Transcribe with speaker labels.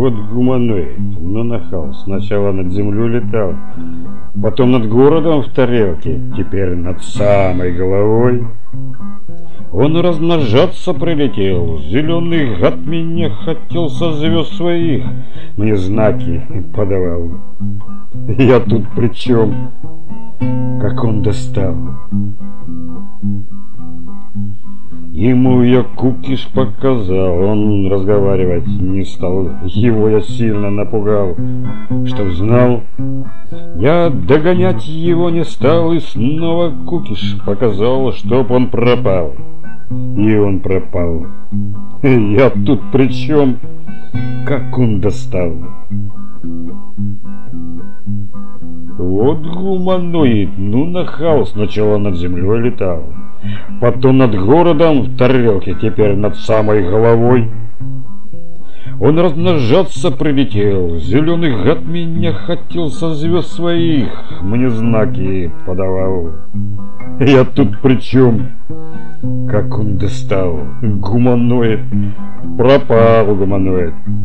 Speaker 1: Вот гуманоид, но нахал. Сначала над землей летал, потом над городом в тарелке, теперь над самой головой. Он размножаться прилетел, зеленый гад меня хотел со звезд своих, мне знаки подавал. Я тут при чем? Как он достал? Ему я кукиш показал, он разговаривать не стал, его я сильно напугал, чтоб знал. Я догонять его не стал и снова кукиш показал, чтоб он пропал. И он пропал. Я тут при чем? Как он достал? Вот гуманоид, ну нахал, сначала над землей летал, потом над городом в тарелке, теперь над самой головой. Он размножаться прилетел, зеленый гад меня хотел со звезд своих, мне знаки подавал. Я тут при чем? Как он достал? Гуманоид, пропал гуманоид.